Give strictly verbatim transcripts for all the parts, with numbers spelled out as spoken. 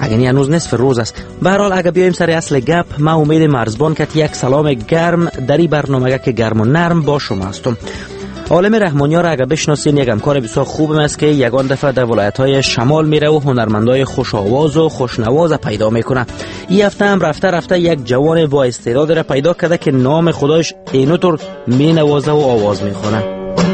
اگر هنوز نصف روز است. به هر حال اگر بیایم سر اصل گپ، ما امید مرزبان که یک سلام گرم در این برنامه که گرم و نرم با شما هستم. عالم رحمانیار را اگر بشناسین، یک همکار بسیار خوب است که یگان دفعه در ولایت‌های شمال میره و هنرمندای خوش آواز و خوشنواز پیدا میکنه. این هفته هم رفته رفته یک جوان با استعداد را پیدا کرده که نام خدایش اینطور مینوازه و آواز میخونه.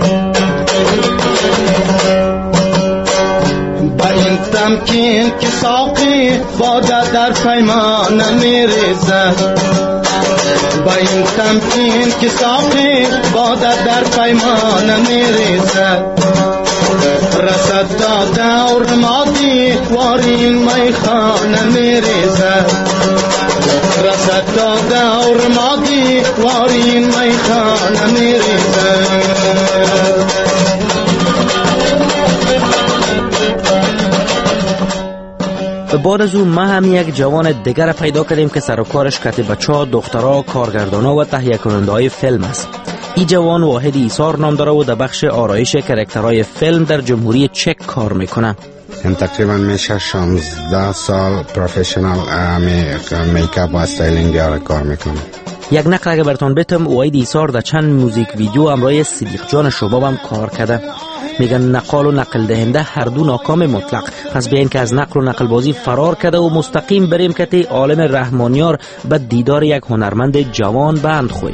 با این تمکین که ساقی باده در پیمان میریزه، با این تمکین که ساقی باده در پیمان میریزه، رسد تا دور مادی وارین میخانه میریزه، رسد تا دور مادی وارین میخانه میریزه. بعد از اون ما هم یک جوان دیگر پیدا کردیم که سر و کارش کتی بچه ها، دخترها، کارگردانا و تهیه کننده های فیلم است. این جوان واحد ایثار نام داره و در بخش آرایش کرکترهای فیلم در جمهوری چک کار میکنه. این تقریبا میشه شانزده سال پروفشنال میکاپ و استایلینگ را کار میکنم. یک نقل اگه براتون بتم، واحد ایثار در چند موزیک ویدیو همراه صدیق جان شباب هم کار کرده. میگن نقال و نقل دهنده هر دو ناکام مطلق. پس بیاین که از نقل و نقل بازی فرار کرده و مستقیم بریم که تی عالم رحمانیار به دیدار یک هنرمند جوان بند خوی.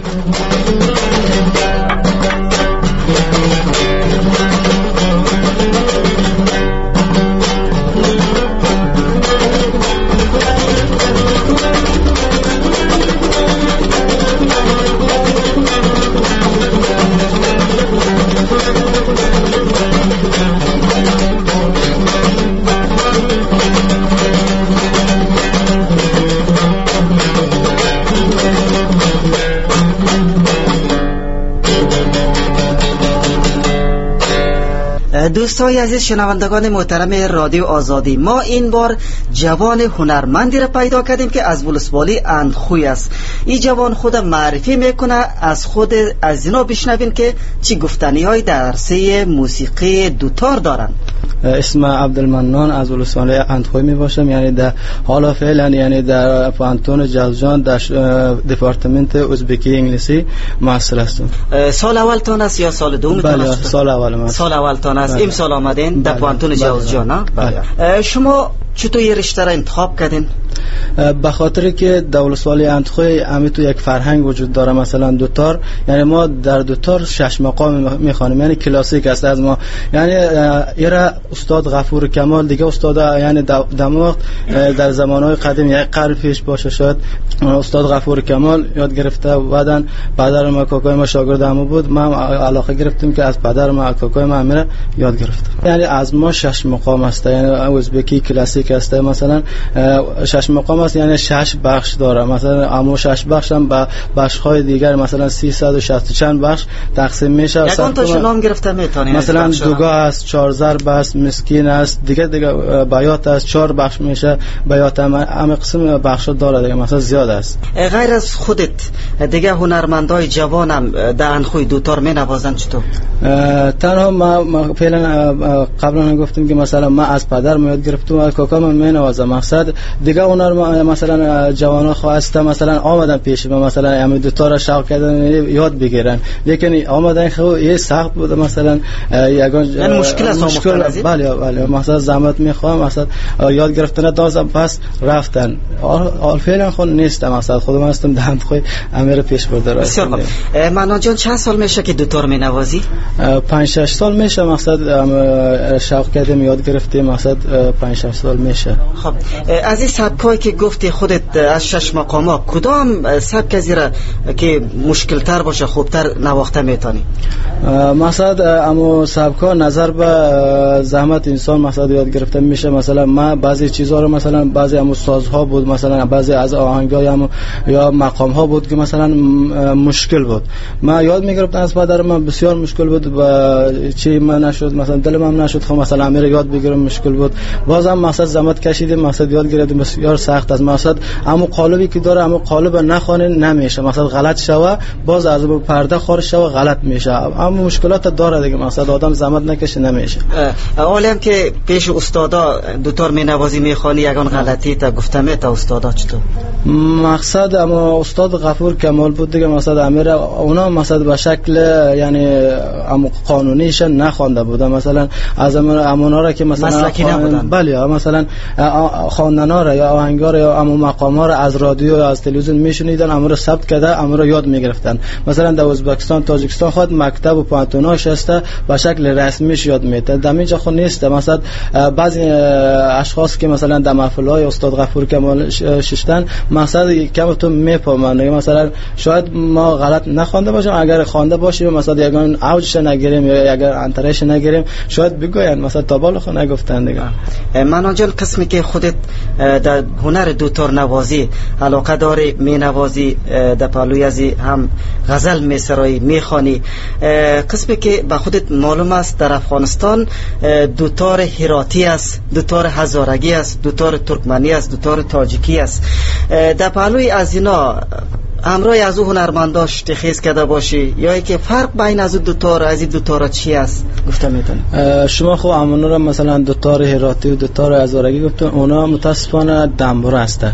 دوستای عزیز، شنوندگان محترم رادیو آزادی، ما این بار جوان هنرمندی را پیدا کردیم که از ولسوالی اندخوی است. این جوان خود معرفی میکنه، از خود از اینا بشنوین که چی گفتنی های در عرصه موسیقی دوتار دارن. اسم عبدالمنان از ولسوالی اندخوی می باشم، یعنی در حال فعلا یعنی در پانتون جلجان در دپارتمنت ازبکی انگلیسی محصل هستم. سال اول تان است یا سال دوم تان است؟ سال اول من. سال اول تان است. امسال آمدین در پانتون جلجان. بله. شما چطور یه رشته را انتخاب کردین؟ به خاطر که در ولسوالی اندخوی همین تو یک فرهنگ وجود داره، مثلا دوتار، یعنی ما در دوتار شش مقام میخوانیم، یعنی کلاسیک است از ما. یعنی ایرا استاد غفور کمال دیگه استاد، یعنی دماغ در زمانهای قدیم یک قرن پیش باشه شاید استاد غفور کمال یاد گرفته و بعدن پدر ما کاکای ما شاگرد هم بود، ما علاقه گرفتیم که از پدر ما کاکای ما میره یاد گرفتم. یعنی از ما شش مقام است، یعنی ازبکی کلاسیک است، مثلا شش مقام است، یعنی شش بخش داره. مثلا اما شش بخش هم به بخش های دیگر مثلا سیصد و شصت چند بخش تقسیم میشه. یکان تاش نام گرفته میتونی؟ مثلا دوگاه است، چهار ضرب است، مسکین است، دیگه دیگه بیات است، چهار بخش میشه. بیات هم همه قسم بخش داره دیگه، مثلا زیاد است. غیر از خودت دیگه هنرمندای جوانم در اندخوی دوتار مینوازن چطور؟ تنها ما, ما فعلا قبلا گفتیم که مثلا ما از پدر یاد گرفتم و کاکا من مینوازم. مقصد دیگه هنر مثلا جوانا خواسته مثلا آمدن پیش ما، مثلا همین دوتا را شوق کردن یاد بگیرن، لیکن آمدن خو یه سخت بود، مثلا یگان یعنی مشکل است. مشکل بله بله مثلا زحمت میخوام، مثلا یاد گرفتن دازم پس رفتن حال فعلا خود نیستم، مثلا خودم هستم دهند خوی امیر پیش برده. بسیار خوب. منان جان چند سال میشه که دوتا رو مینوازی؟ پنج شش سال میشه، مثلا شوق کردم یاد گرفتیم، مثلا پنج شش سال میشه. خب از این سبکایی که گفتی خودت از شش مقاما، کدام سبک از را که مشکل تر باشه خوبتر نواخته میتونی؟ مثلا اما سبکا نظر به زحمت انسان مثلا یاد گرفته میشه. مثلا ما بعضی چیزها رو مثلا بعضی هم سازها بود، مثلا بعضی از آهنگای هم یا مقام ها بود که مثلا مشکل بود، ما یاد میگرفتم از پدر من، بسیار مشکل بود و چی من نشد، مثلا دلم هم نشد خب مثلا امیر یاد بگیرم، مشکل بود. بازم مثلا زحمت کشیدیم، مثلا یاد گرفتیم، بسیار بسیار سخت است. مثلا اما قالبی که داره اما قالب نخونه نمیشه، مثلا غلط شوه باز از پرده خارج شوه غلط میشه، اما مشکلات داره دیگه، مثلا آدم زحمت نکشه نمیشه. عالم که پیش استادا دوتار مینوازی میخوانی یگان غلطی تا گفتمه تا استادا چطور؟ مقصد اما استاد غفور کمال بود دیگه، مثلا امیر اونا مثلا به شکل یعنی اما قانونیش نخوانده بودن، مثلا از امونا را که مثلا مسلکی نبودن. بله مثلا خواندنا را یا آهنگا را یا اما مقاما را از رادیو یا از تلویزیون میشنیدن، امور رو ثبت کرده، امور رو یاد میگرفتن. مثلا در ازبکستان تاجیکستان خود مکتب و پانتوناش است به شکل رسمیش یاد میده، در اینجا خود نیست. مثلا بعضی اشخاص که مثلا در محفل‌های استاد غفور کمال ششتن مقصد کم تو میفهمن، مثلا شاید ما غلط نخوانده باشیم، اگر خوانده باشیم مثلا یگان اوجش نگیریم یا اگر انترش نگیریم شاید بگوین، مثلا تا بالا خود نگفتن دیگه. من آنجا قسمی که خودت در هنر دوتار نوازی علاقه داری، می نوازی در پالوی ازی هم غزل می سرایی می خوانی، قسمی که به خودت معلوم است در افغانستان دوتار هراتی است، دوتار هزارگی است، دوتار ترکمنی است، دوتار تاجیکی است. در پالوی از اینا همراه از او هنرمنداش تخیص کرده باشی یا ای که فرق بین از دو تار از این دو تار چی است گفته میتونی؟ شما خب امونا را مثلا دو تار هراتی و دو تار هزارگی گفتن، اونا متاسفانه دنبور هسته.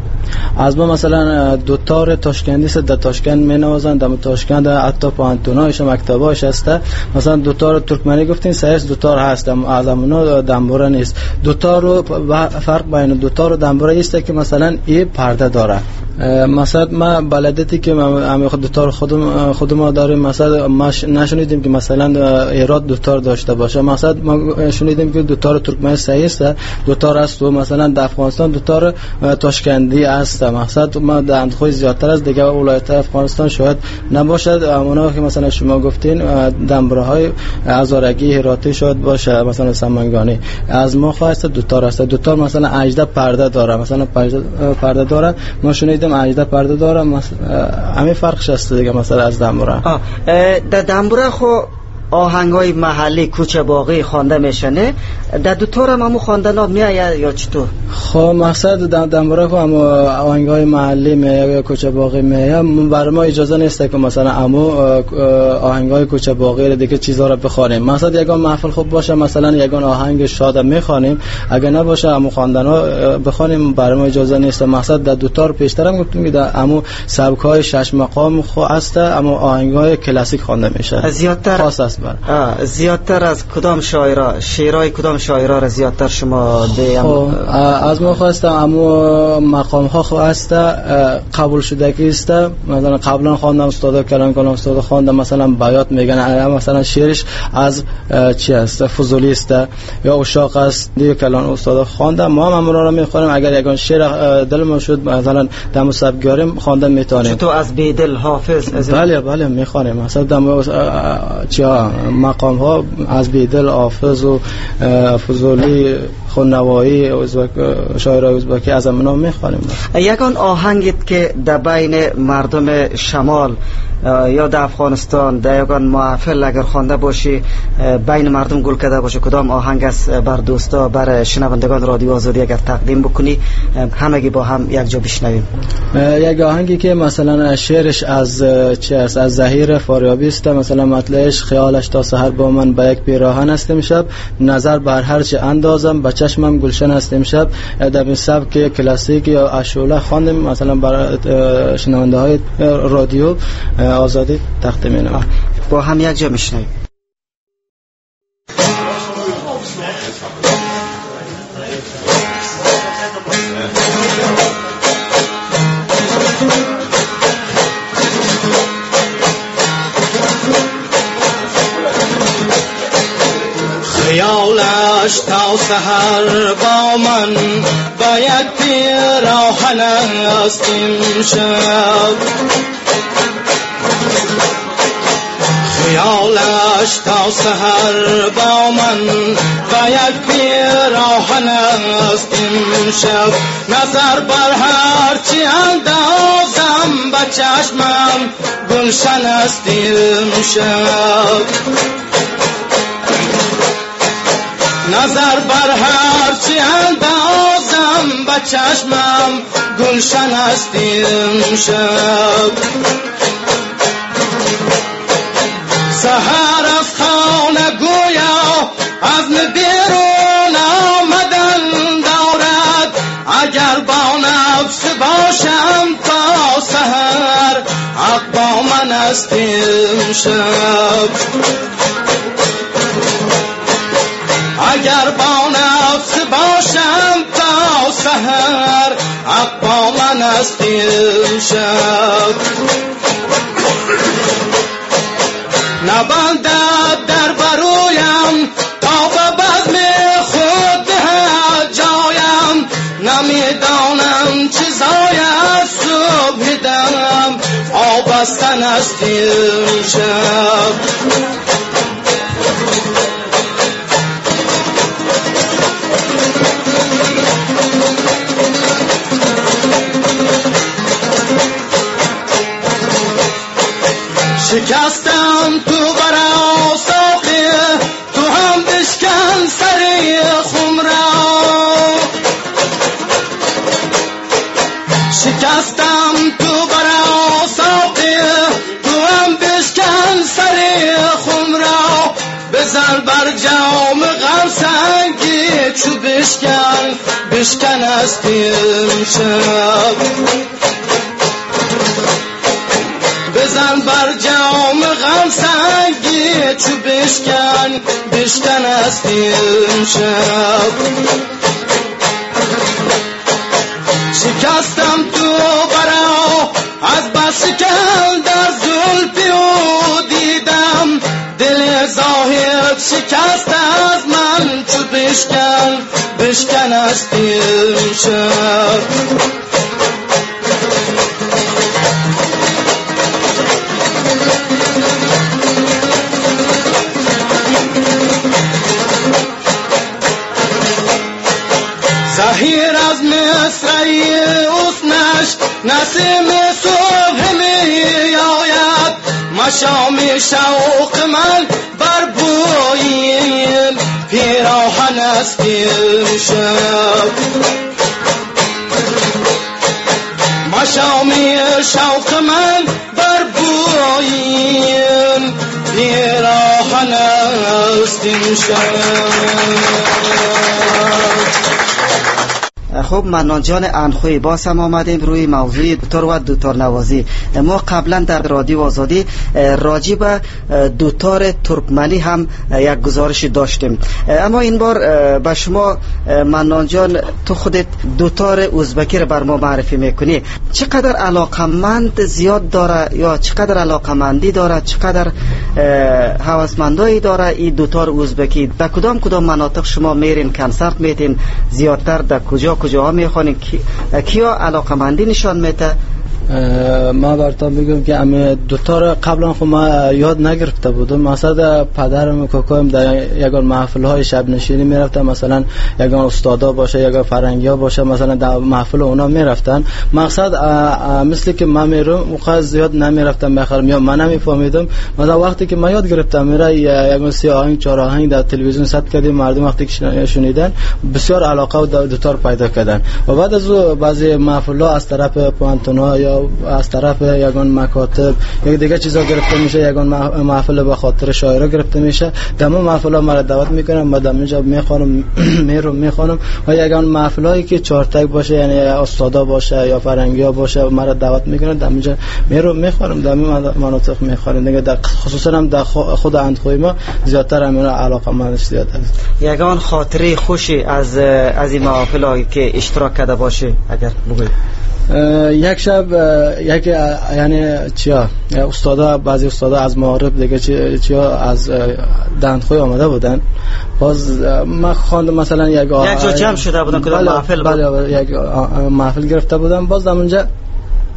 از ما مثلا دو تار تاشکندی است، در تاشکند می نوازن، در تاشکند حتی پانتونایش مکتباش هسته. مثلا دو تار ترکمنی گفتین سایس دو تار هست، از امونا دنبوره نیست. دو تار رو فرق بین دو تار و دنبوره است که مثلا این پرده داره. مثلا ما بلدیتی که ما خود دو تار خودم خود ما داریم، مثلا ما نشنیدیم که مثلا ایراد دو تار داشته باشه. مثلا ما شنیدیم که دو تار ترکمنی سایس دو تار است و مثلا در افغانستان دو تار تاشکندی است. مقصد ما در اندخوی زیادتر از دیگه ولایت افغانستان شاید نباشد، اونا که مثلا شما گفتین دنبره های هزارگی هراتی شاید باشه، مثلا سمنگانی. از ما خواست دو تار است، دو تار مثلا اجده پرده داره، مثلا پرده داره، ما شنیدیم اجده پرده داره، همین فرقش است دیگه مثلا از دنبره. در دنبره خو آهنگای محلی کوچه باقی خوانده میشنه، در دو تار هم همو خواندنا میآید یا چطور؟ خب مقصد در دنبره خو همو آهنگای محلی میآید یا کوچه باقی میآید، برای ما اجازه نیست که مثلا همو آهنگای کوچه باقی رو دیگه چیزا رو بخوانیم. مثلا یگان محفل خوب باشه مثلا یگان آهنگ شاد میخوانیم، اگه نباشه همو خواندنا بخوانیم برای ما اجازه نیست. مقصد در دو تار پیشتر هم گفتیم که در همو سبک‌های شش مقام خو است، اما آهنگای کلاسیک خوانده میشه. زیادتر خاص است. آه زیادتر از کدام شاعرها شعرهای کدام شاعرها را زیادتر شما دیم؟ از ما خواستم اما مقام ها خواست قبول شده که است. مثلا قبلا خواندم استاد کلام کلام استاد خواندم، مثلا بیات میگن مثلا شعرش از چی است فضولی است یا اشاق است دیگه کلام استاد خواندم. ما هم امروز را میخوانیم، اگر یگان شعر دل ما شد مثلا در مسابقه خواندن میتونیم. چطور از بیدل حافظ؟ بله بله میخوانیم، مثلا در چی مقام ها از بیدل حافظ و فضولی خونوایی شاعرای ازبکی از امنا میخوانیم. یگان آهنگت که در بین مردم شمال یا در افغانستان در یگان محفل اگر خوانده باشی بین مردم گل کرده باشه، کدام آهنگ است بر دوستا بر شنوندگان رادیو آزادی اگر تقدیم بکنی همگی با هم یک جا بشنویم؟ یک آهنگی که مثلا شعرش از چه است از ظهیر فاریابی است، مثلا مطلعش خیالش تا سحر با من به یک پیراهن است امشب، نظر بر هر چه اندازم به چشمم گلشن است امشب. در این سبک کلاسیک یا عشوله خواندیم مثلا برای شنونده های رادیو آزادی تقدیم می‌کنم. با هم یک جا میشنویم. خیالش تا سحر با من با یک پیراهن است امشب، خیالش تا سحر با من با یک پیراهن است امشب، نظر بر هر چی اندازم به چشمم گلشن است امشب. نظر بر هر چی اندازم به چشمم گلشن است امشب. سحر از خانه گویا عزم بیرون آمدن دارد، اگر با نفس باشم تا سحر حق با من است امشب. اگر با نفس باشم تا سحر حق با من است امشب. نبندد در برویم تا به بزم خود دهد جایم، نمیدانم چیزای از صبح دم آبستن است امشب. شکستم تو برا ساقی، تو هم بشکن سری خم را. شکستم تو برا ساقی، تو هم بشکن سری خم را. بزن بر جام غم سنگی چو بشکن بشکن است امشب. بزن بر جام غم سنگی چو بشکن بشکن است امشب. شکستم تو برا از بس شکن در زلفی او دیدم، دل زاهد شکست از من چو بشکن بشکن است امشب. زهیر از مصرعی حسنش نسیم صبح می آید، مشام شوق من بر بوی پیراهن است امشب. مشام شوق من بر بوی پیراهن است امشب. خب منان جان انخوی باز هم آمدیم روی موضوع دوتار و دوتار نوازی. ما قبلا در رادیو آزادی راجع به دوتار ترکمنی هم یک گزارشی داشتیم، اما این بار به شما منان جان تو خودت دوتار ازبکی رو بر ما معرفی میکنی. چقدر علاقمند زیاد داره یا چقدر علاقمندی داره، چقدر هوسمندایی داره این دوتار ازبکی؟ در کدام کدام مناطق شما میرین کنسرت میتین؟ زیادتر در کجا کجاها میخوانین؟ کیا علاقمندی نشان میده؟ ما براتون بگم که امی دوتار قبلا خود ما یاد نگرفته بودم. مثلا پدرم و کاکایم در یگان محفل های شب نشینی میرفتن، مثلا یگان استادا باشه یگان فرنگیا باشه، مثلا در محفل اونا میرفتن. مقصد مثل که من میرم وقت زیاد نمیرفتم بخرم یا من نمیفهمیدم. مثلا وقتی که من یاد گرفتم میره یگان سی آهنگ چهار آهنگ در تلویزیون ثبت کردیم، مردم وقتی که شنیدن بسیار علاقه و دوتار پیدا کردن. و بعد از بعضی محفل ها از طرف پانتونا یا از طرف یگان مکاتب یا دیگه چیزا گرفته میشه، یگان محفل به خاطر شاعرها گرفته میشه. دمو محفلا مرا دعوت میکنم، من دم اینجا میخوانم میرم میخوانم. و یگان محفلایی که چارتک باشه یعنی استادا باشه یا فرنگیا باشه مرا دعوت میکنن، دم اینجا میرم میخوانم، دم مناطق میخوانم دیگه. در خصوصا هم در خود اندخوی ما زیادتر همین علاقه من زیاد است. یگان خاطره خوشی از از این محافلی که اشتراک کرده باشه اگر بگوید؟ یک شب یک یعنی چیا استادا بعضی استادا از معارف دیگه چیا از دندخوی آمده بودن، باز من خواندم مثلا یک یک جا جمع شده بودن که محفل بله یک محفل گرفته بودن، باز در اونجا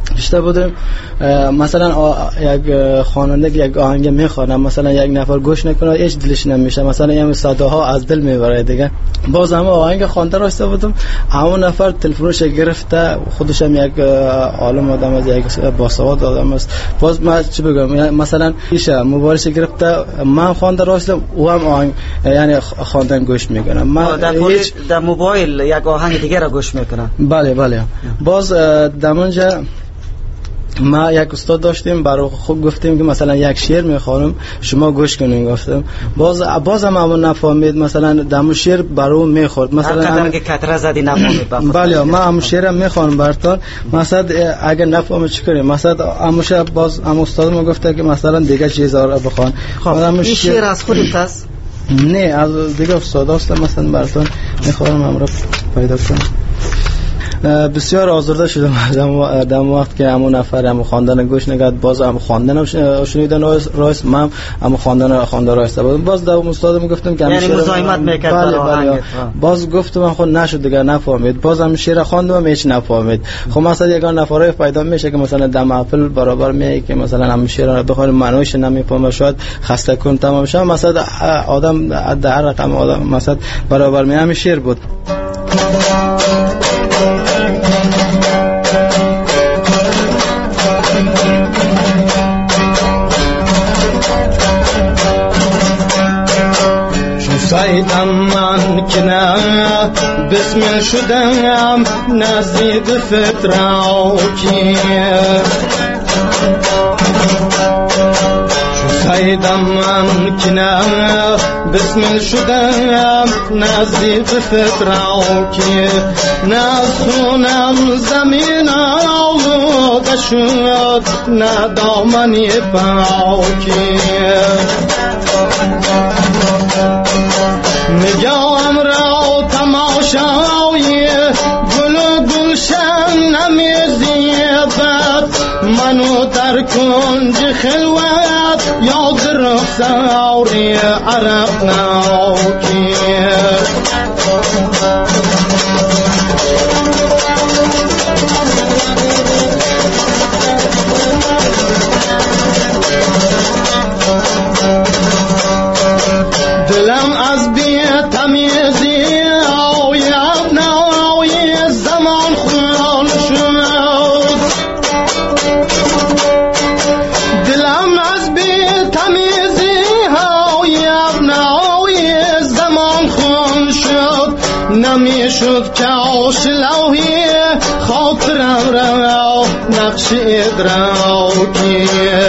بیشتر بودیم مثلا یک خواننده یک آهنگ میخوانه مثلا یک نفر گوش نکنه هیچ دلش نمیشه مثلا این صداها از دل میبره دیگه. باز هم آهنگ خوانده راسته بودم همون نفر تلفنش گرفته خودش هم یک عالم آدم است یک باسواد آدم است. باز من چی بگم مثلا ایشه موبایلش گرفته من خوانده راسته او هم آهنگ یعنی خواندن گوش میکنه من در, هیچ... در موبایل یک آهنگ دیگه را گوش میکنه. بله بله. باز دمونجا ما یک استاد داشتیم برای خوب گفتیم که مثلا یک شعر میخوانم شما گوش کنین گفتم باز بازم همون نفهمید مثلا دمو شعر برای میخورد مثلا هم که کتره زدی نفهمید. بله ما همون شعر میخوانم براتون مثلا اگر نفهمید چیکاریم مثلا همون باز هم استاد ما گفته که مثلا دیگه چیزا رو بخوان. خب این شعر از خودت است؟ نه از دیگه استاد است مثلا براتون میخوام امروز پیدا کنم. بسیار آزرده شدم دم وقت که همون نفر همون خواندن گوش نگرد باز هم خواندن هم شنیدن رایس من هم خواندن خوانده رایسته بودم باز دوم استادم گفتم که یعنی مزاحمت میکرد. بله بله. باز گفتم خود نشد دیگه نفهمید باز هم شعر خواندم هیچ نفهمید. خب مثلا یگان نفرای پیدا میشه که مثلا دم اپل برابر میگه که مثلا هم شعر رو بخوام معنیش نمیفهمه شاید خسته کن تمام شه مثلا آدم در رقم آدم مثلا برابر می هم شعر بود. سایدم من که نه بسم شدم نزدیک فتراکی سایدم من که نه بسم شدم نزدیک فتراکی نسونم زمین آلوده شد نه دامنی پاکی نگاهم را تماشای گل و گلشن نمیزیبد منو در کنج خلوت یاد رخساری عرق ناکی دلم از بی تمیزی آید نای زمان خون شد دلم از بی تمیزی آید نای زمان خون شد نمی شد که آشلوهی خاطرم را نقش ادراکی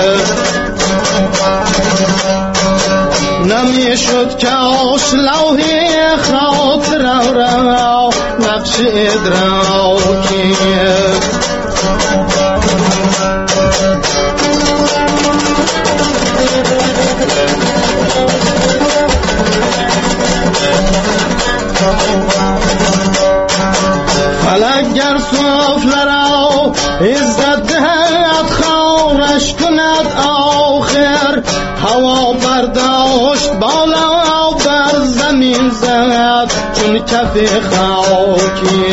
نمی شد که آشلوهی خاطرم را نقش ادراکی فلک گر سفله را عزت دهد خارش کند آخر هوا برداشت بالا بر زمین زد چون کف خاکی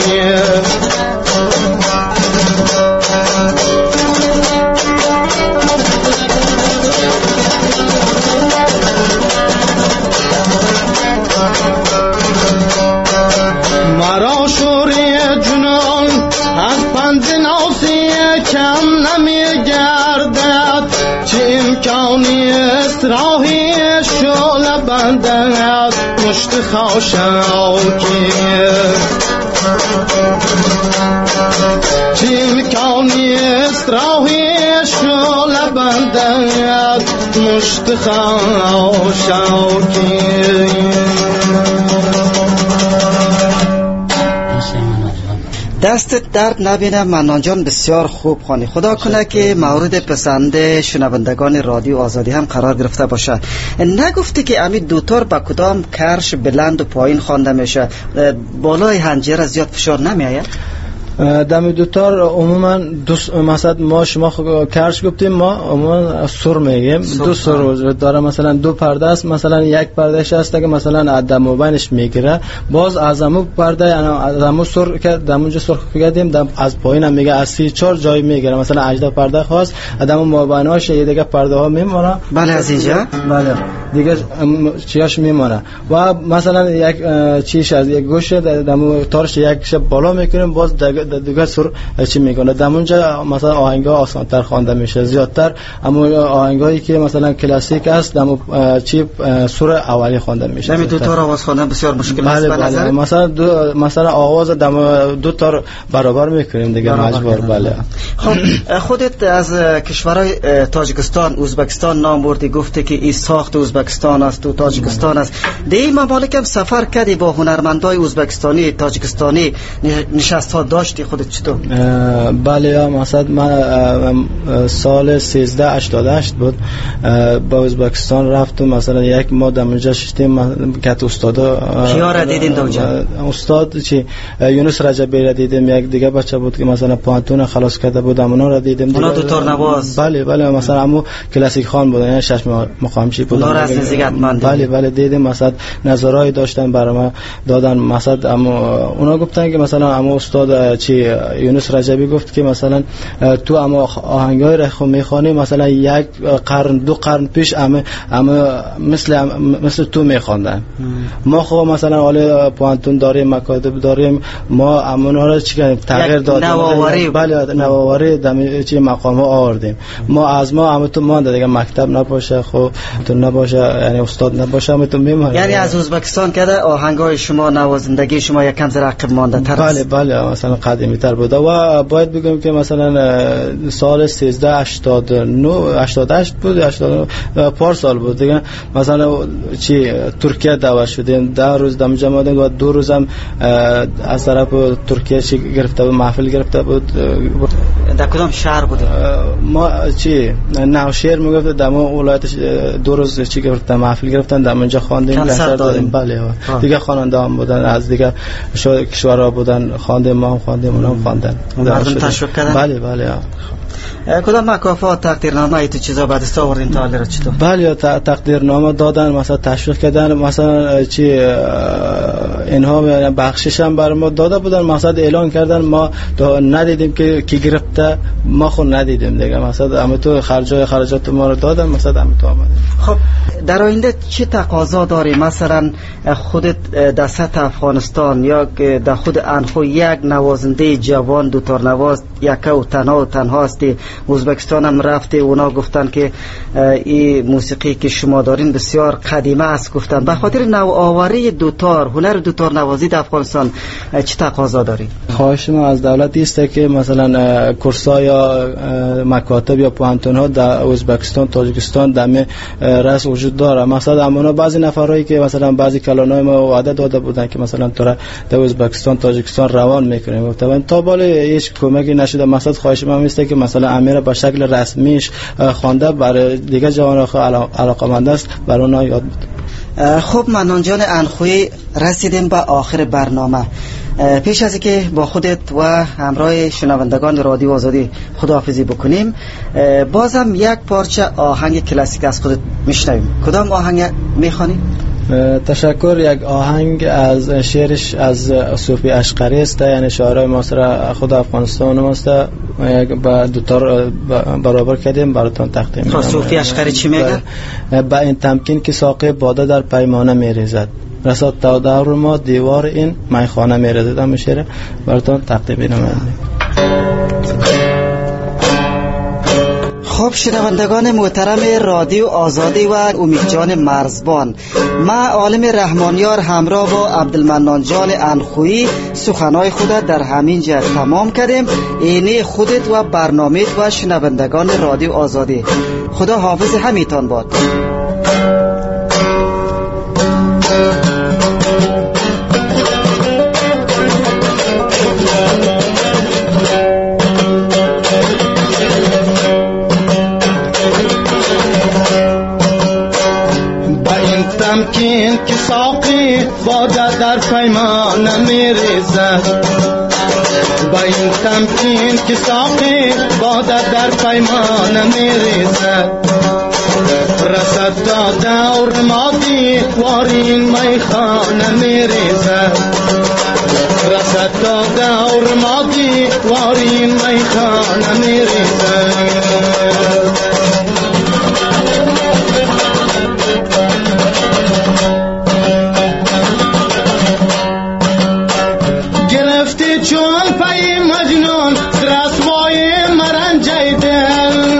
مرا شوری جنون از پند ناسی کم نمی گردد چه امکانی است راهی شعله بندد مشت خاشاکی چه امکانی است راهی شعله بندد مشت خاشاکی. دستت درد نبینه منان جان بسیار خوب خوانی. خدا کنه که مورد پسند شنوندگان رادیو آزادی هم قرار گرفته باشه. نگفته که امی دوتار با کدام کرش بلند و پایین خوانده میشه؟ بالای حنجره زیاد فشار نمی آید؟ دم دوتار عموما دو مثلا ما شما کرش گفتیم ما عموما سر میگیم دو سر وجود داره مثلا دو پرده است مثلا یک پردهش هست که مثلا دم بینش میگیره باز از همون پرده از همون سر که دمونجا سر کردیم دم از پایین هم میگه از سی چهار جای میگیره مثلا هجده پرده خاص دم مابیناش یه دیگه پرده ها میمونه بله از اینجا بله دیگه چیاش میمونه و مثلا یک چیش از یک گوشه دم تارش یک شب بالا میکنیم باز دیگه سر چی میکنه دمونجا مثلا آهنگا آسان‌تر خوانده میشه زیادتر اما آهنگایی که مثلا کلاسیک است دم چی سر اولی خوانده میشه دم دو تا آواز خواندن بسیار مشکل است به نظر مثلا دو مثلا آواز دم دو تا برابر میکنیم دیگه مجبور بله. خب خودت از کشورهای تاجیکستان ازبکستان نام بردی گفته که این ساخت ازبکستان است و تاجیکستان است دی ممالک هم سفر کردی با هنرمندای ازبکستانی تاجیکستانی نشست ها داشتی خودت چطور؟ بله مثلا من سال سیزده هشتاد و هشت بود با ازبکستان رفتم مثلا یک ماه اونجا شدیم که استاد کیا را دیدین اونجا؟ استاد چی یونس رجبی را دیدیم یک دیگه بچه بود که مثلا پانتون خلاص کرده بود اونا را دیدیم اونا دو تار نواز بله بله مثلا همو کلاسیک خان بود یعنی شش مقامچی بود اونا را از نزدیک من بله بله دیدیم مثلا نظرای داشتن برام دادن مثلا اما اونا گفتن که مثلا اما استاد چی یونس رجبی گفت که مثلا تو اما آهنگای را خو میخوانی مثلا یک قرن دو قرن پیش اما اما مثل مثل تو میخواندن ما خب مثلا حالا پوانتون داریم مکاتب داریم ما امونا را چی تغییر دادیم نوآوری بله نوآوری دم چی مقام ها آوردیم ما از ما هم تو ما دیگه مکتب نباشه خب تو نباشه یعنی استاد نباشه هم تو میمونه یعنی از ازبکستان کده آهنگای شما نوازندگی شما یکم ذره عقب مانده تر بله بله مثلا قدیمی تر بوده و باید بگم که مثلا سال سیزده هشتاد و نه هشتاد و هشت بود هشتاد و نه پارسال بود دیگه مثلا چی ترکیه دعوت شدیم ده روز دم جمع بودیم و دو روزم از طرف ترکیه چی گرفته بود محفل گرفته بود در کدام شهر بود ما چی نوشهر میگفت دم ولایتش دو روز چی گرفتن محفل گرفتن دم اونجا خواندیم لحظه دادیم بله دیگه خواننده هم بودن از دیگه کشورها بودن خواندیم ما هم خواندیم اونا هم خواندن مردم تشویق کردن بله بله کدام مکافات تقدیرنامه ای تو چیزا بعد است آوردین تا حالا چطور؟ بله تقدیرنامه دادن مثلا تشویق کردن مثلا چی اینها بخشش هم برای ما داده بودن مثلا اعلان کردن ما تا ندیدیم که کی گرفته ما خود ندیدیم دیگه مثلا اما تو خرجای خرجات ما رو دادن مثلا اما تو آمدیم. خب در آینده چه تقاضا داری مثلا خودت در سطح افغانستان یا در خود انخو یک نوازنده جوان دو تار نواز یک و تنها و تنها هستی ازبکستان هم رفته اونا گفتن که این موسیقی که شما دارین بسیار قدیمه است گفتن به خاطر نوآوری دوتار هنر دوتار نوازی در افغانستان چه تقاضا داری؟ خواهش ما از دولت است که مثلا کورس‌ها یا مکاتب یا پوانتون ها در ازبکستان تاجیکستان دم رس وجود داره مثلا امونا بعضی نفرایی که مثلا بعضی کلانای ما وعده داده بودن که مثلا تو در ازبکستان تاجیکستان روان میکنیم گفتن تا بالا هیچ کمکی نشده مثلا خواهش ما است که مثلا امیر به شکل رسمیش خوانده برای دیگه جوانان علاقه‌مند است برای اونها یاد بده. خب منان جان انخویی رسیدیم به آخر برنامه. پیش از اینکه با خودت و همراه شنوندگان رادیو آزادی خداحافظی بکنیم بازم یک پارچه آهنگ کلاسیک از خودت میشنویم. کدام آهنگ میخوانی؟ تشکر. یک آهنگ از شعرش از صوفی اشقری است یعنی شاعرای معاصر خود افغانستان ماست با دو تا برابر کردیم براتون تقدیم می‌کنم. صوفی اشقری چی میگه؟ با این تمکین که ساقی باده در پیمانه میریزد رساد تا دور ما دیوار این میخانه میریزد هم شعر براتون تقدیم می‌کنم. خب شنوندگان محترم رادیو آزادی و امید جان مرزبان، ما عالم رحمانیار همراه با عبدالمنان جان انخویی سخنهای خود در همین جا تمام کردیم. اینه خودت و برنامه و شنوندگان رادیو آزادی. خدا حافظ همیتان باد. تمکین که ساقی باده در پیمانه میریزد این تمکین که ساقی بادت در پیمان میریزد رسد تا دور مادی وارین میخانه میریزد رسد تا دور مادی وارین میخانه میریزد گرفتی چون پای مجنون رسوای مرنجای دل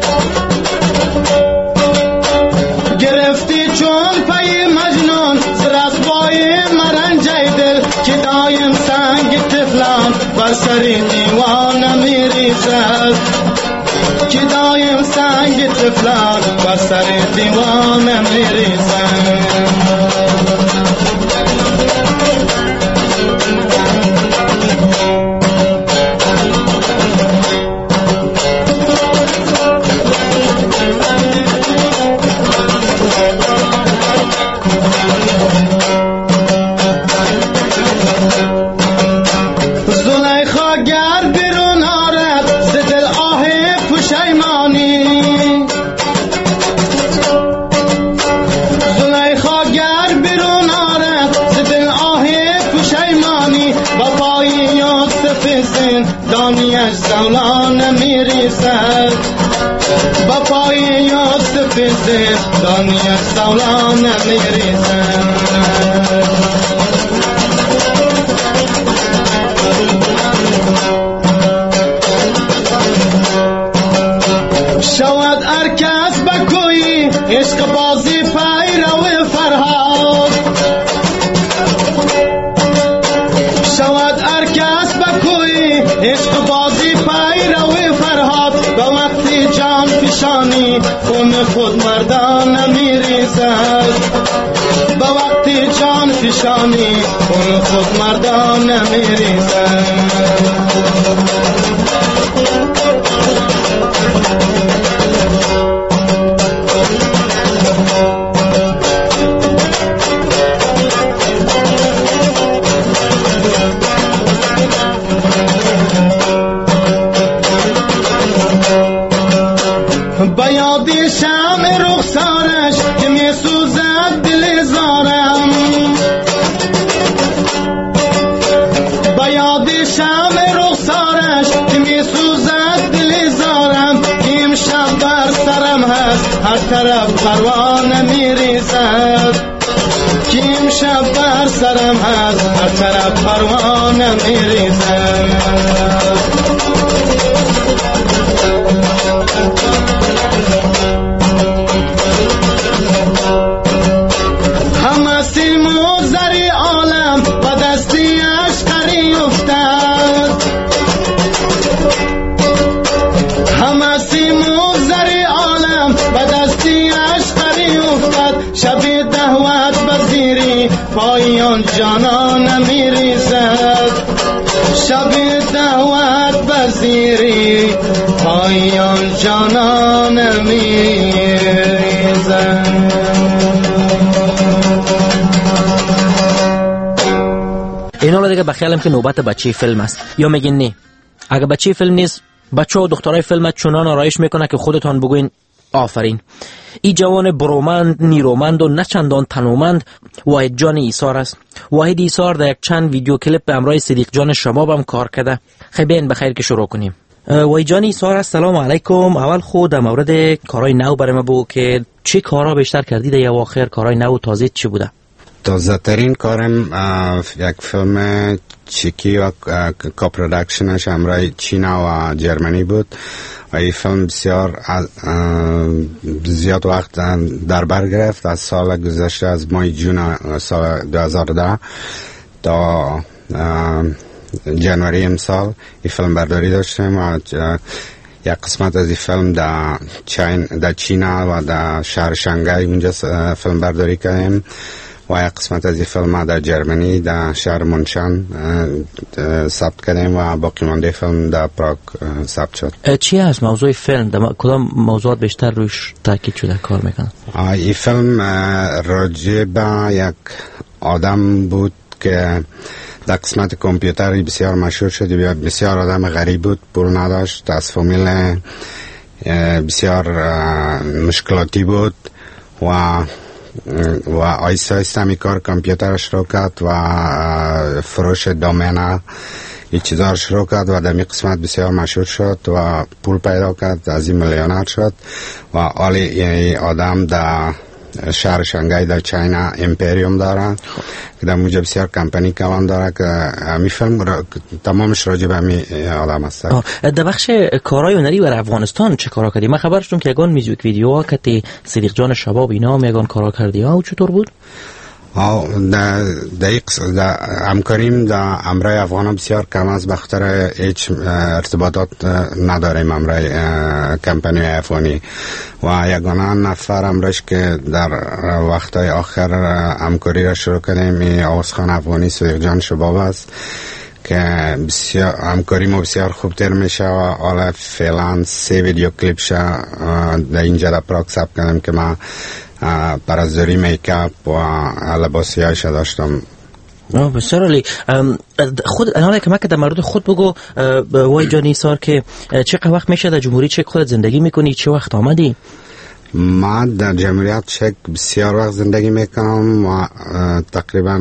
گرفتی چون پای مجنون رسوای مرنجای دل که دایم سنگ طفلان بر سر دیوان میریزد که دایم سنگ طفلان بر سر دیوان میریزد دانیش زولان میریزد با پای یوسف زد دانیش زولان میریزد شود ارکس بکوی عشق بازی پیرو فرهاد شود ارکس بکوی عشق بازی پیرو فرهاد به وقتی جان فشانی خون خود مردان میریزد به وقتی جان فشانی خون خود مردان میریزد بیادی شم رخسارش که می سوزد دل زارم بیادی شم رخسارش که می سوزد دل زارم امشب بر سرم هست هر طرف پروانه می ریزد که امشب بر سرم هست هر طرف پروانه می ریزد شبی دهوت بزیری پایان جانان میریزد شبی دهوت بزیری پایان جانان میریزد. این حالا دیگه بخیالم که نوبت بچه فیلم است یا میگین نه اگه بچه فیلم نیست بچه و دخترای فیلم چنان آرایش میکنه که خودتان بگوین آفرین. ای جوان برومند نیرومند و نچندان تنومند واحد جان ایثار است. واحد ایثار در یک چند ویدیو کلیپ به همراه صدیق جان شماب هم کار کرده. خیلی بین بخیر که شروع کنیم. واحد جان ایثار السلام علیکم. اول خود در مورد کارهای نو برای ما بگو که چه کارها بیشتر کردید یا آخر کارهای نو تازه چی بوده؟ تازه ترین کارم یک فیلم چکی و کاپرودکشنش همراه چین و جرمنی بود و این فیلم بسیار زیاد وقت در بر گرفت. از سال گذشته از ماه جون سال دو هزار و ده تا جنوری امسال این فیلم برداری داشتیم و یک قسمت از این فیلم در چین در چین و در شهر شنگهای اونجا فیلم برداری کردیم و یک قسمت از این فیلم در جرمنی در شهر منشن ثبت کردیم و باقی مانده فیلم در پراگ ثبت شد. چی از موضوع فیلم در کدام موضوعات بیشتر روش تاکید شده کار میکنن؟ این فیلم راجع به یک آدم بود که در قسمت کامپیوتر بسیار مشهور شد. بسیار آدم غریب بود، پول نداشت، از فامیل بسیار مشکلاتی بود و و آیسته آیسته می کار کامپیوتر شروع کرد و فروش دامنه این چیزا شروع کرد و در می قسمت بسیار مشهور شد و پول پیدا کرد، از این میلیونر شد و حالی آدم در شهر شانگهای در چاینا امپریوم داره که در موجب بسیار کمپانی کلان داره که همی فیلم را تمامش راجع به همی آدم است. در بخش کارهای هنری در افغانستان چه کارا کردی؟ من خبر شدم که یگان میوزیک ویدیو ها که صدیق جان شباب اینا هم یگان کارا کردی ها و چطور بود؟ آه در در همکاریم در امرای افغان بسیار کم است، بخاطر هیچ ارتباطات نداریم امرای کمپانی افغانی و یگانه نفر امرش که در وقتهای آخر همکاری را شروع کردیم این آوازخوان افغانی صدیق جان شباب است که بسیار همکاری ما بسیار خوب تر میشه و حالا فعلا سه ویدیو کلیپ شا در اینجا در پراگ ثبت کردم که من پرازداری میکاپ و لباسی هایش داشتم. آه بسیار عالی. خود حالا که ما که در مورد خود بگو وای جان ایثار که چقدر وقت میشه در جمهوری چک خودت زندگی میکنی؟ چه وقت آمدی؟ من در جمهوریت چک بسیار وقت زندگی میکنم و تقریبا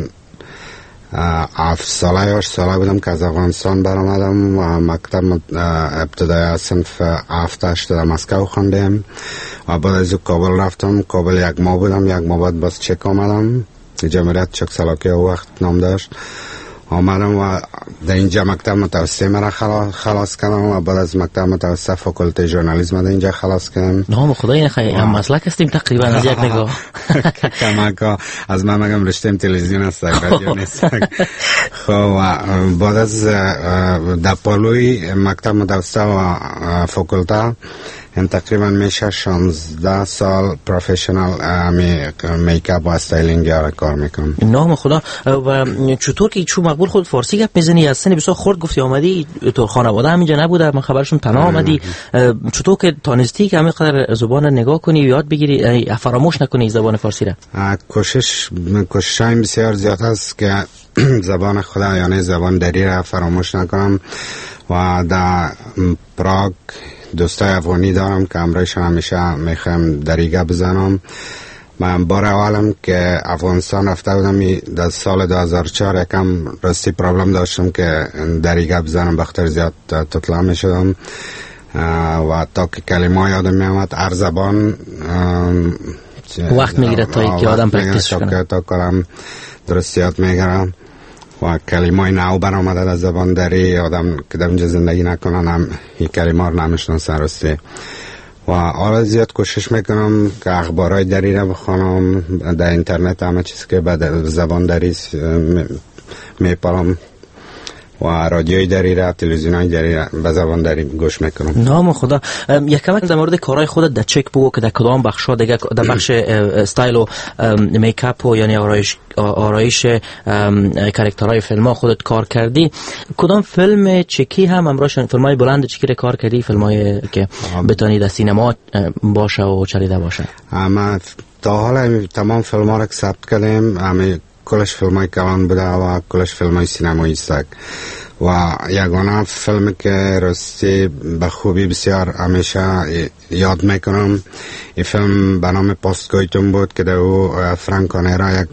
هفت ساله یا هشت ساله بودم که از افغانستان برآمدم و مکتب ابتدایی صنف هفت هشت در مسکو خواندم و بعد از کابل رفتم. کابل یک ماه بودم، یک ماه بعد باز چک آمدم. جمهوریت چک سلاکه وقت نام داشت. آمدم و در اینجا مکتب متوسطه مرا خلاص کردم و بعد از مکتب متوسطه فاکولته ژورنالیسم در اینجا خلاص کردم. نام خدا این خیلی هم مسلک هستیم تقریبا از یک نگاه. کمک از من مگم رشته تلویزیون است، رادیو نیست. خب بعد از در پالوی مکتب متوسطه و فاکولته این تقریبا میشه شانزده سال پروفشنال امی میکاپ و استایلینگ را کار میکنم. نام خدا. و چطور که چون مقبول خود فارسی گپ میزنی؟ از سن بسیار خرد گفتی آمدی تو خانواده همینجا نبوده، من خبرشون تنها آمدی، چطور که تانستی که همین قدر زبان نگاه کنی و یاد بگیری فراموش نکنی زبان فارسی را؟ کوشش کوششم بسیار زیاد است که زبان خدا یعنی زبان دری را فراموش نکنم و در پراگ دوستای افغانی دارم که امرایشان همیشه میخوام دریگه بزنم. من بار اولم که افغانستان رفته بودم در سال دو هزار و چهار یکم راستی پرابلم داشتم که دریگه بزنم، بخاطر زیاد تطلع میشدم و تا که کلمه یادم میامد هر زبان وقت میگیره تا اینکه آدم پرکتیس کنه، تا کارم درست یاد میگیرم و کلمه نو برآمده در زبان دری آدم که در اونجا زندگی نکنن هم این کلمه رو نمیشناسن راستی. و حالا زیاد کوشش میکنم که اخبارهای دری رو بخونم در اینترنت، همه چیز که به زبان دری میپرم و رادیوی دری را تلویزیونای دری را به زبان دری گوش میکنم. نام خدا. یک کمک در مورد کارهای خودت در چک بگو که در کدام بخشا دیگه در بخش استایل و میکاپ و یعنی آرایش آرایش کاراکترهای فیلم‌ها خودت کار کردی. کدام فیلم چکی هم امروز فیلم‌های بلند چکی را کار کردی؟ فیلم‌های که بتونی در سینما باشه و چریده باشه؟ اما تا حالا تمام فیلم‌ها را ثبت کردیم، همه کلش فیلمای کلان بوده و کلش فیلمای سینمایی است و یگانه فیلمی که راستی به خوبی بسیار همیشه یاد میکنم این فیلم به نام پاستگویتون بود که در او فرانک کانرا یک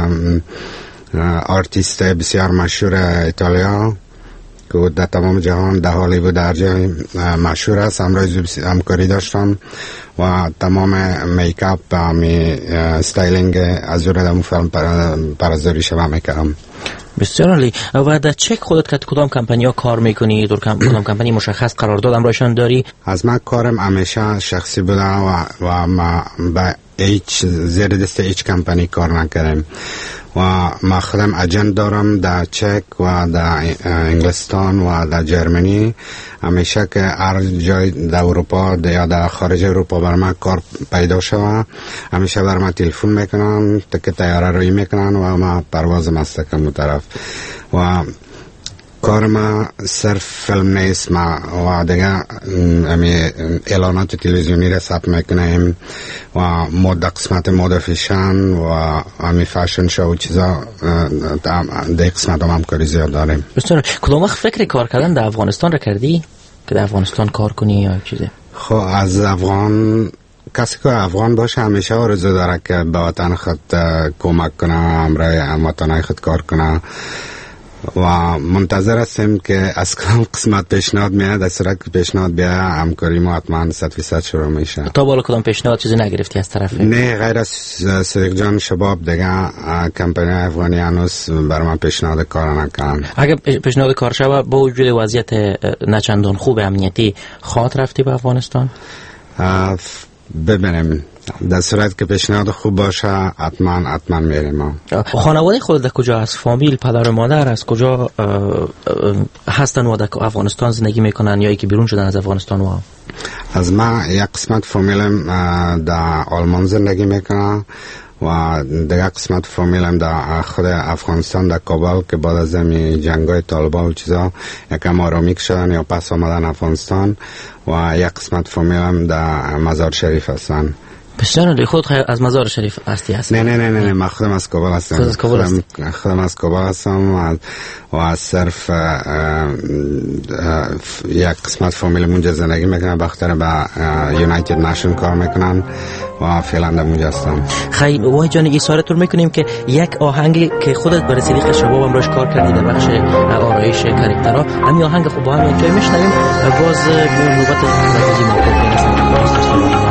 آرتیست بسیار مشهور ایتالیا که در تمام جهان در هالیوود در جای مشهور است، امروز همکاری داشتم و تمام میکاپ و استایلینگ از او در فیلم پرازداری شما میکردم. بسیار عالی. و در چک خودت که کدام کمپانی ها کار میکنی؟ دور کدام کمپانی مشخص قرارداد امرایشان داری؟ از من کارم همیشه شخصی بوده و, و ما با هیچ زیر دست هیچ کمپانی کار نکردم و ما خودم اجنت دارم در چک و در انگلستان و در جرمنی. همیشه که هر جای در اروپا یا در خارج اروپا بر من کار پیدا شود همیشه بر من تلفن میکنن، تکه تیاره روی میکنن و ما پرواز مستقیم طرف و کار ما صرف فیلم نیست، ما و دیگه امی اعلانات تلویزیونی را ثبت میکنیم و مد قسمت مد فیشن و امی فشن شو و چیزا در قسمت هم همکاری زیاد داریم. بسیار. کدام وقت فکر کار کردن در افغانستان را کردی که در افغانستان کار کنی یا چیزی؟ خب از افغان کسی که افغان باشه همیشه آرزو داره که به وطن خود کمک کنه، همراه وطنای خود کار کنه و منتظر هستیم که از کدام قسمت پیشنهاد میاد. در صورت که پیشنهاد بیاد همکاری ما حتما صد فیصد شروع میشه. تا بالا کدام پیشنهاد چیزی نگرفتی از طرف؟ نه، غیر از صدیق جان شباب دیگه کمپانی افغانی هنوز بر من پیشنهاد کار نکردن. اگه پیشنهاد کار شود با وجود وضعیت نچندان خوب امنیتی خواهد رفتی به افغانستان؟ ببینیم، در صورت که پیشنهاد خوب باشه حتما حتما میریم ما. خانواده خود در کجا است؟ فامیل، پدر و مادر از کجا هستن و در افغانستان زندگی میکنن یا ای که بیرون شدن از افغانستان؟ و از ما یک قسمت فامیلم در آلمان زندگی میکنه و دیگه قسمت فامیلم در خود افغانستان در کابل که بعد از این جنگای طالبان و چیزا یکم آرامی شدن یا پس آمدن افغانستان و یک قسمت فامیلم در مزار شریف هستن. بسیار. خود از مزار شریف هستی هست؟ نه نه نه نه من خودم از کابل هستم. خود از کابل هستی؟ خودم از کابل هستم و, و از صرف یک قسمت فامیل اونجا زندگی میکنن، بخاطر به یونایتد نشن کار میکنن و فعلا در اونجا هستم. خیلی وای جان، ایثارتون میکنیم که یک آهنگی که خودت برای صدیق شباب هم روش کار کردی در بخش آرایش کاراکترها، همین آهنگ خوب با هم انجام میشنویم. باز نوبت تلویزیون موقع نیست.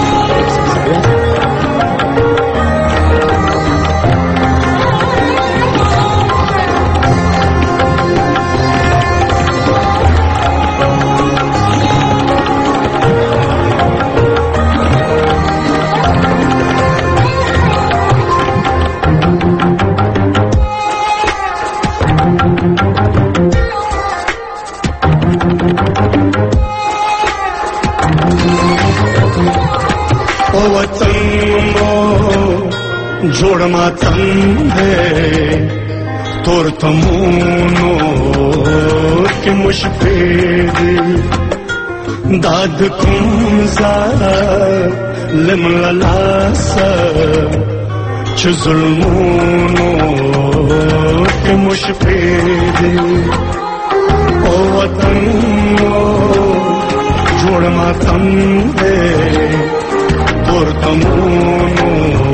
जोड़ मातम है तोर तमूनो के मुशफेद दाद कुंजा लिमलासा च जुल्मूनो के मुशफेद ओ वतन जोड़ मातम है तोर तमूनो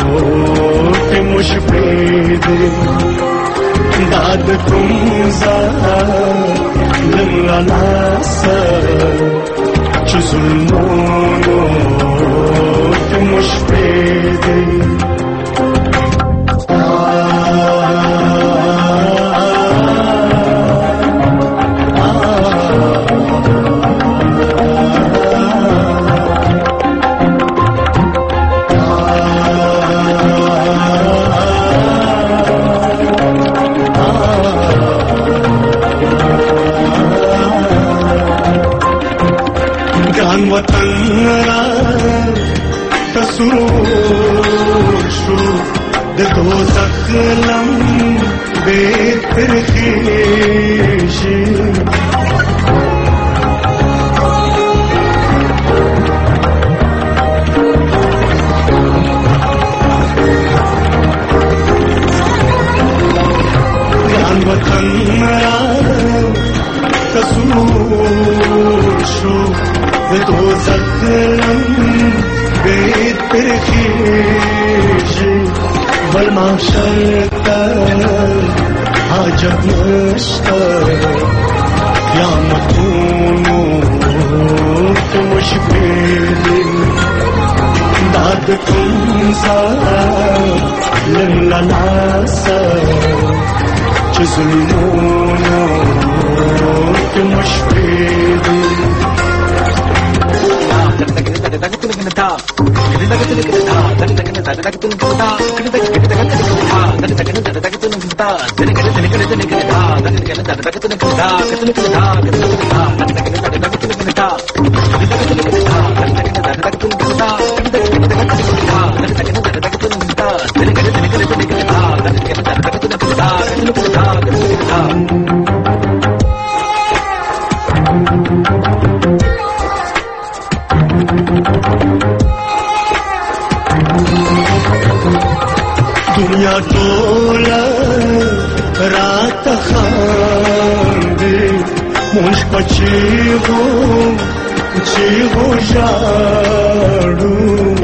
मुशफेद दाद कुंजा लिमलासा च जुल्मोनो के मुशफेद वतन तसूर शो दो तकलम बेतरखीश ज्ञान वतन तसूर शो दो तकलम बेतरखीश बल माशर हाजत नश्तर या मतूनो के मुशफेद दाद कुंजा लिमलासा च जुल्मोनो के मुशफेद دنیا ټوله راته خاندي مونږ په چیغو چیغو ژاړو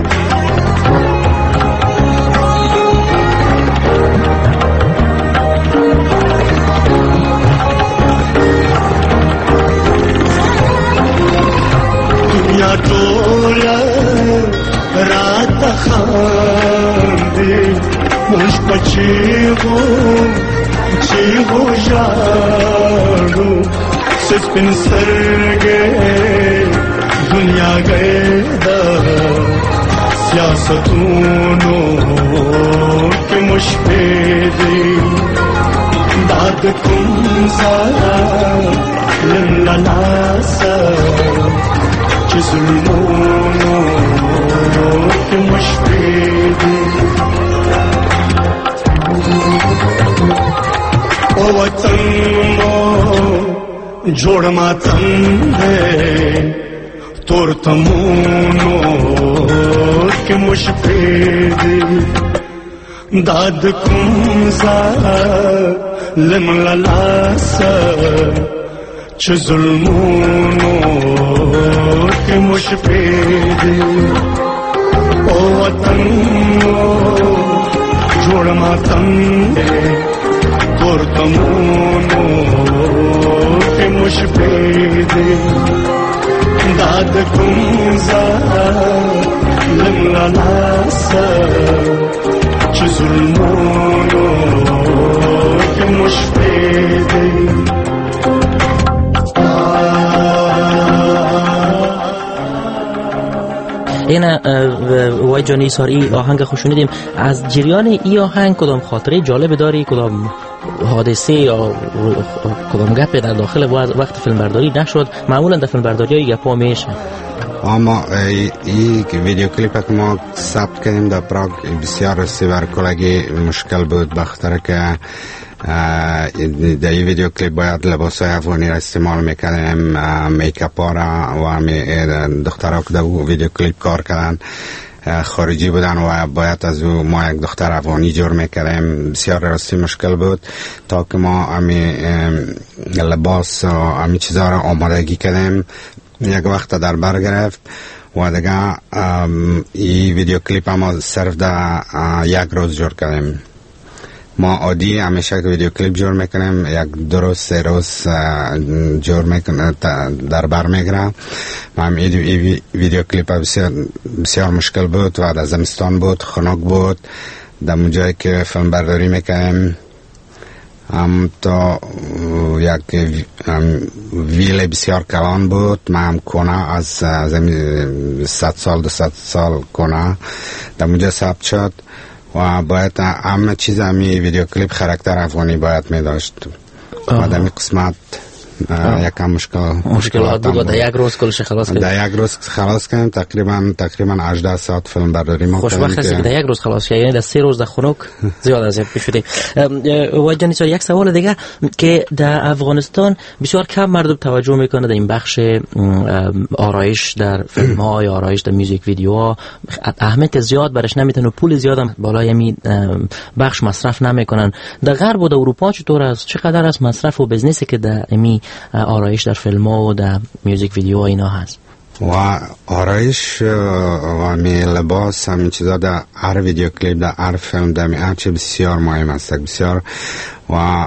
دنیا ټوله راته خاندي مونږ په چیغو چیغو ژاړو سپین سترګې دنیا گئے دا سیاستونو کې مشپې دي داد کوم ظالم لناسه چې ظلمونو کې مشپې دي او وطن مو جوړ ماتم دې تور تمونو کې مشپې دي داد کوم ظالم للاسه چې ظلمونو کې مشپې دي او وطن جوړ ماتم دې تور تمونو کې مشپې دي داد کوم ظالم لناسه چې ظلمونو کې مشپې دي اینا وای جانی سار ای آهنگ خوش شنیدیم. از جریان ای آهنگ کدام خاطره جالب داری؟ کدام حادثه یا کدام گپ در داخل وقت فیلم برداری نشد؟ معمولا در فیلم برداری های گپا میشه. اما این ویدیو کلیپ که ما ثبت کردیم در پراگ بسیار سیور کلگی مشکل بود، بخاطر که در این ویدیو کلیپ باید لباس های افغانی را استعمال میکردیم، میکاپ ها را و همی دخترها که در ویدیو کلیپ کار کردن خارجی بودن و باید از او ما یک دختر افغانی جور میکردیم. بسیار راستی مشکل بود تا که ما همی لباس و همی چیزها را آمادگی کردیم. یک وقت در بر گرفت و دیگه این ویدیو کلیپ ما صرف در یک روز جور کردیم. ما عادی همیشه که ویدیو کلیپ جور میکنیم یک دو روز سه روز جور میکنیم در بر میگره. ما هم این ویدیو کلیپ بسیار, بسیار مشکل بود و در زمستان بود، خنک بود. در اونجایی که فیلم برداری میکنیم هم تا یک ویل بسیار کلان بود. من هم کنه از صد سال دو صد سال کنه در اونجا ثبت شد و باید همه چیز همی ویدیو کلیپ خاراکتر افغانی باید می داشت و در می قسمت یکم مشکل مشکلات بود. در یک روز کلش خلاص کردیم. در یک روز خلاص کردیم. تقریبا تقریبا هجده ساعت فیلم برداری ما کردیم. خوشبخت هستی که در یک روز خلاص کردیم، یعنی در سه روز در خنک زیاد از پیش شدیم. و جانیسار یک سوال دیگه که در افغانستان بسیار کم مردم توجه میکنه در این بخش آرایش در فیلم ها یا آرایش در میوزیک ویدیو ها اهمیت زیاد برش نمیتونه، پول زیاد هم بالای می بخش مصرف نمیکنن. در غرب و در اروپا چطور است؟ چقدر از مصرف و بزنسی که در می آرایش در فیلم ها و در میوزیک ویدیو اینا هست؟ و آرایش و می لباس همین چیزا در هر ویدیو کلیپ در هر فیلم در می هر چی بسیار مهم است، بسیار و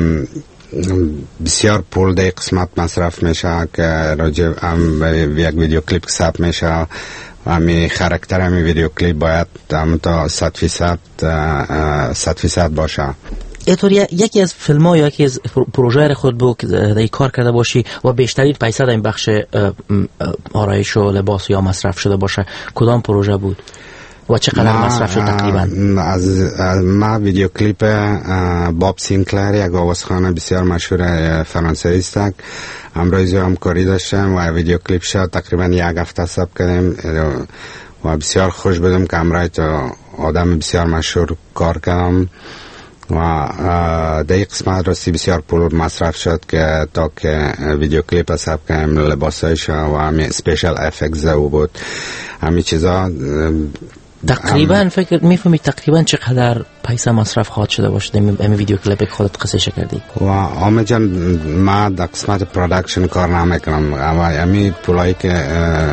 بسیار پول در قسمت مصرف میشه که راجع به یک ویدیو کلیپ ثبت میشه و همی خاراکتر همی ویدیو کلیپ باید هم تا صد فیصد صد فیصد باشه. اینطور یکی از فیلم ها یا یکی از پروژه خود بود که در کار کرده باشی و بیشترین پیسه در این بخش آرایش و لباس یا مصرف شده باشه، کدام پروژه بود و چقدر مصرف شد تقریبا؟ از, از ما ویدیو کلیپ باب سینکلر، یک آوازخوان بسیار مشهور فرانسوی است، امروز هم کاری داشتم و ویدیو کلیپ شد تقریبا یک هفته ثبت کردیم و بسیار خوش بودم که امروز تو آدم بسیار مشهور کار کردم و در این قسمت راستی بسیار پول مصرف شد که تا که ویدیو کلیپ حساب کنیم، لباسایش و همین سپیشل افکتس او بود، همین چیزا. تقریبا فکر میفهمی تقریبا چقدر پیسه مصرف خواهد شده باشه همین ویدیو کلیپ که خودت قصه کردی؟ و آمه جان ما در قسمت پرودکشن کار نمیکنم و همین پولایی که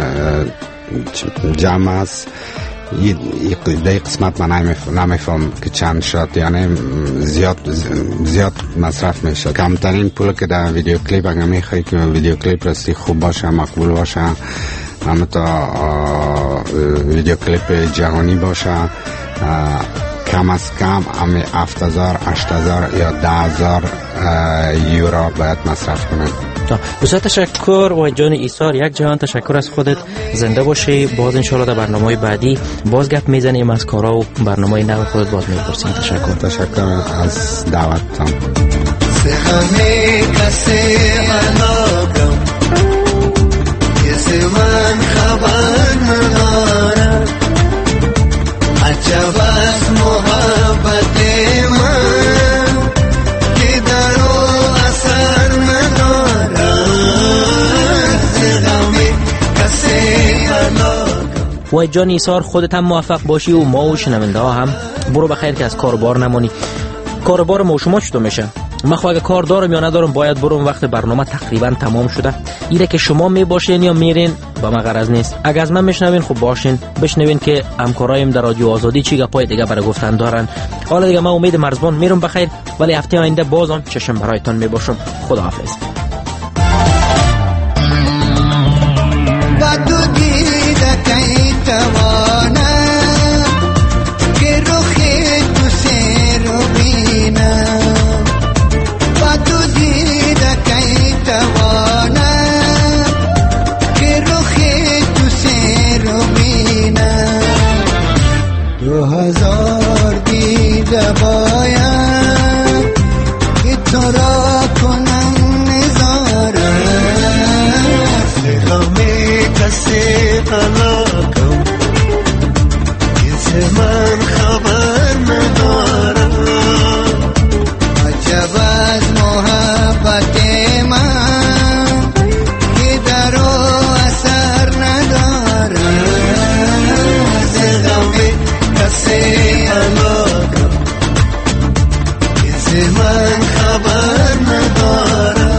جمع است در قسمت من نمیفهم که چند شد، یعنی زیاد زیاد مصرف میشه. کمترین پول که در ویدیو کلیپ اگه میخوایی که ویدیو کلیپ راستی خوب باشه، مقبول باشه، همه تا ویدیو کلیپ جهانی باشه، کم از کم همه هفت هزار، هشت هزار یا ده هزار یورو باید مصرف کنن. بسیار تشکر و جان ایثار، یک جهان تشکر از خودت. زنده باشی. باز انشالله در برنامه بعدی باز گپ میزنیم از کارا و برنامه نو خودت باز میپرسیم. تشکر. تشکر از دعوتتان. من خبر ندارم عجب از محبت من که در او اثر ندارم غم کسی علاقم. و جان ایثار خودت هم موفق باشی و ما و شنونده ها هم برو بخیر که از کاربار نمانی. کاربار ما شما چطور میشه؟ من خواهی اگه کار دارم یا ندارم باید برم وقت برنامه تقریبا تمام شده. ایره که شما می باشین یا میرین با من غرض نیست. اگه از من میشنوین خب باشین، بشنوین که همکارایم در رادیو آزادی چی گپای دیگه برای گفتن دارن. حالا دیگه من امید مرزبان میرم بخیر، ولی هفته آینده بازم چشم برایتان میباشم. خداحافظ. دو هزار دیده باید که تو را کنم نظاره غم کسی علاقم که من خبر ندارم عجب از محبت من که در او اثر ندارم کسی علاقم که من خبر ندارم.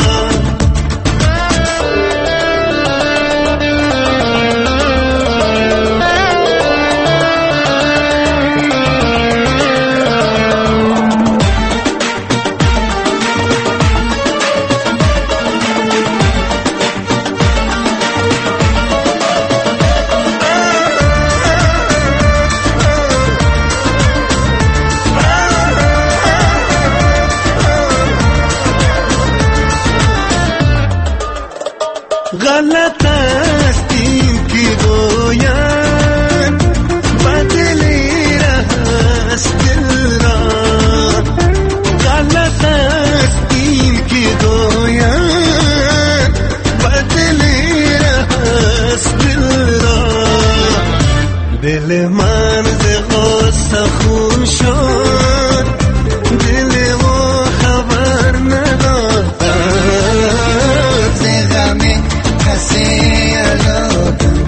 غلط است این که گویم بدلی است دل را، غلط است این که گویم بدلی است دل را. دل من ز غصه خون شد، دل و خبر ندارد ز غم کسی علاقم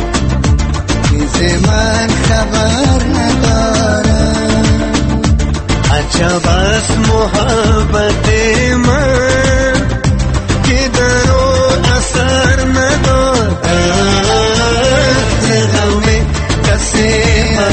که من خبر ندارم عجب از محبت من که در او اثر ندارد ز غم کسی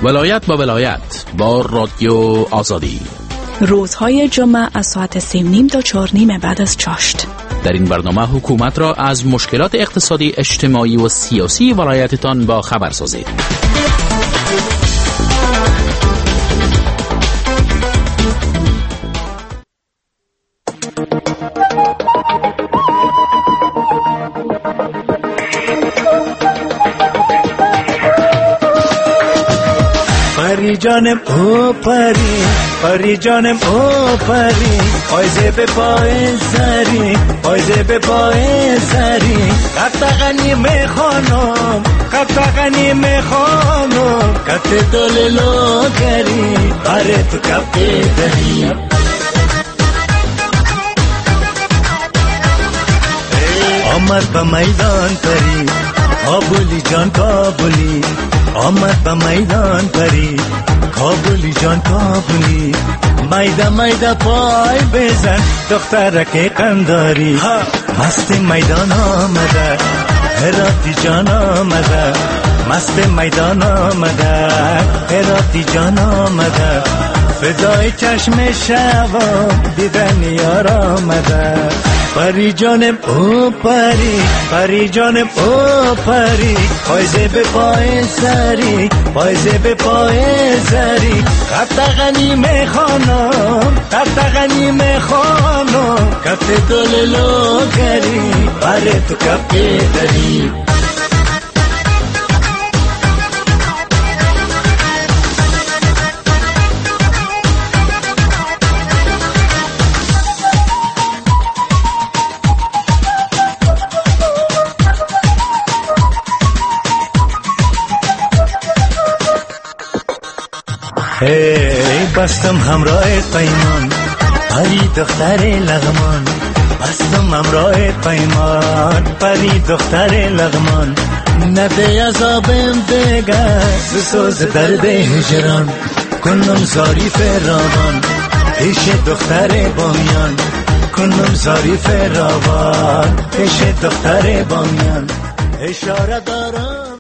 ولایت با ولایت با رادیو آزادی، روزهای جمعه از ساعت سه و نیم تا چهار نیم بعد از چاشت. در این برنامه حکومت را از مشکلات اقتصادی، اجتماعی و سیاسی ولایتتان با خبر سازید. پری جانم او پری، پری جانم او پری، پایزه به پای سری، پایزه به پای سری، قطقنی میخوانم، قطقنی میخوانم، کت دللو کری، باره تو کپی دهی. آمد به میدان پری، کابلی جان کابلی، آمد به میدان پری، کابلی جان کابلی، میده میده پای بزن دخترک قنداری، مست میدان آمده، هراتی جان آمده، مست میدان آمده، هراتی جان آمده، فدای چشم شوام دیدن یار آمده. پری جانم او پری، پری جانم او پری، پایزه به پای سری، پایزه به پای سری، قطقنی میخوانم، قطقنی میخوانم، کف دللو کری، باره تو کپی دری. ای بستم همراه پیمان، پری دختر لغمان، بستم همراه پیمان، پری دختر لغمان، نده عذابم دیگر سوز درد هجران، کنم زاری فراوان پیش دختر بامیان، کنم زاری فراوان پیش دختر بامیان، اشاره